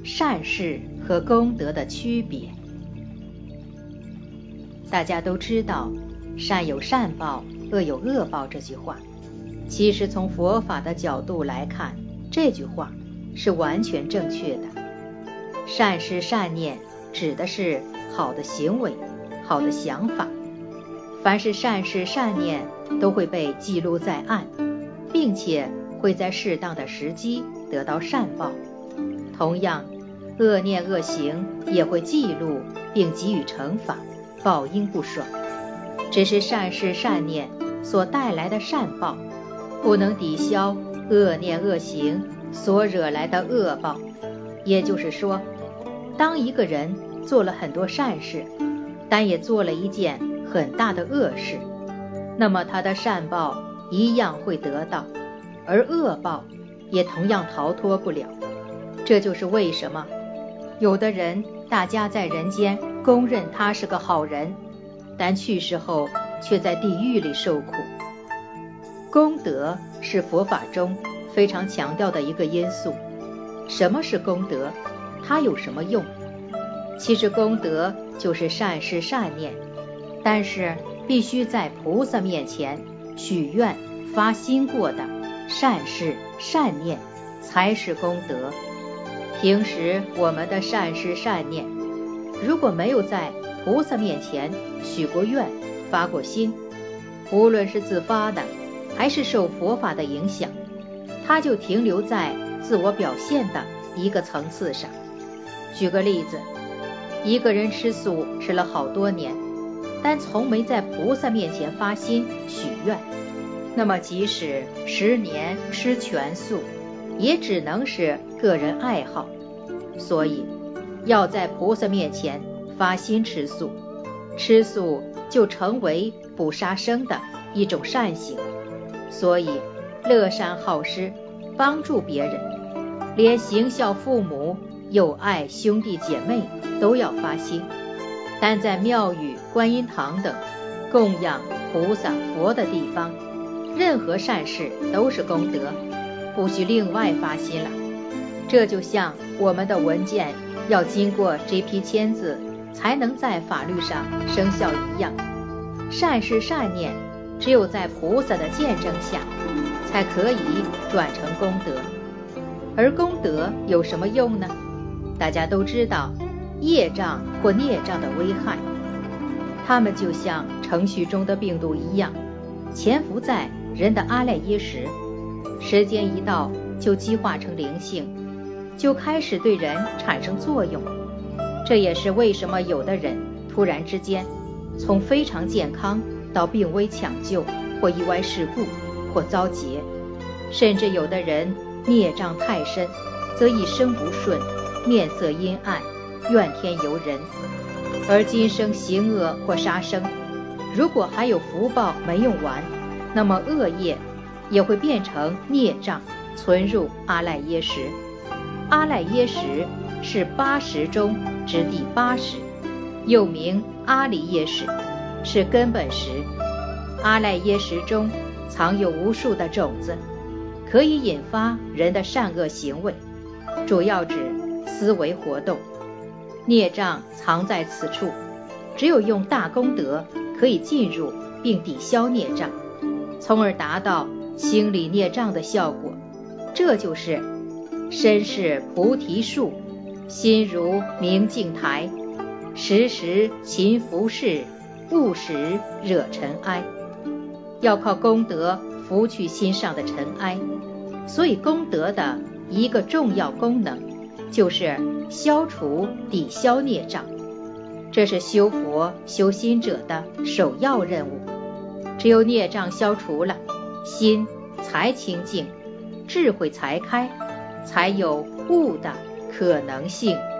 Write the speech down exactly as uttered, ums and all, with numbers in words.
善事和功德的区别。大家都知道善有善报，恶有恶报这句话，其实从佛法的角度来看，这句话是完全正确的。善事善念指的是好的行为，好的想法，凡是善事善念都会被记录在案，并且会在适当的时机得到善报。同样，恶念恶行也会记录并给予惩罚，报应不爽。只是善事善念所带来的善报不能抵消恶念恶行所惹来的恶报。也就是说，当一个人做了很多善事，但也做了一件很大的恶事，那么他的善报一样会得到，而恶报也同样逃脱不了。这就是为什么有的人大家在人间公认他是个好人，但去世后却在地狱里受苦。功德是佛法中非常强调的一个因素。什么是功德？它有什么用？其实功德就是善事善念，但是必须在菩萨面前许愿发心过的善事善念才是功德。平时我们的善事善念如果没有在菩萨面前许过愿发过心，无论是自发的还是受佛法的影响，它就停留在自我表现的一个层次上。举个例子，一个人吃素吃了好多年，但从没在菩萨面前发心许愿，那么即使十年吃全素，也只能是个人爱好。所以要在菩萨面前发心吃素，吃素就成为不杀生的一种善行。所以乐善好施，帮助别人，连行孝父母友爱兄弟姐妹都要发心。但在庙宇观音堂等供养菩萨佛的地方，任何善事都是功德，不需另外发心了。这就像我们的文件要经过 G P 签字才能在法律上生效一样，善事善念只有在菩萨的见证下才可以转成功德。而功德有什么用呢？大家都知道业障或孽障的危害，它们就像程序中的病毒一样，潜伏在人的阿赖耶识，时间一到就激化成灵性，就开始对人产生作用。这也是为什么有的人突然之间从非常健康到病危抢救，或意外事故，或遭劫，甚至有的人孽障太深，则一生不顺，面色阴暗，怨天尤人。而今生行恶或杀生，如果还有福报没用完，那么恶业也会变成孽障，存入阿赖耶识。阿赖耶识是八识中之第八识，又名阿离耶识，是根本识。阿赖耶识中藏有无数的种子，可以引发人的善恶行为，主要指思维活动。孽障藏在此处，只有用大功德可以进入并抵消孽障，从而达到清理孽障的效果。这就是身是菩提树，心如明镜台，时时勤拂拭，勿使惹尘埃。要靠功德拂去心上的尘埃，所以功德的一个重要功能就是消除抵消孽障，这是修佛修心者的首要任务。只有孽障消除了，心才清净，智慧才开，才有悟的可能性。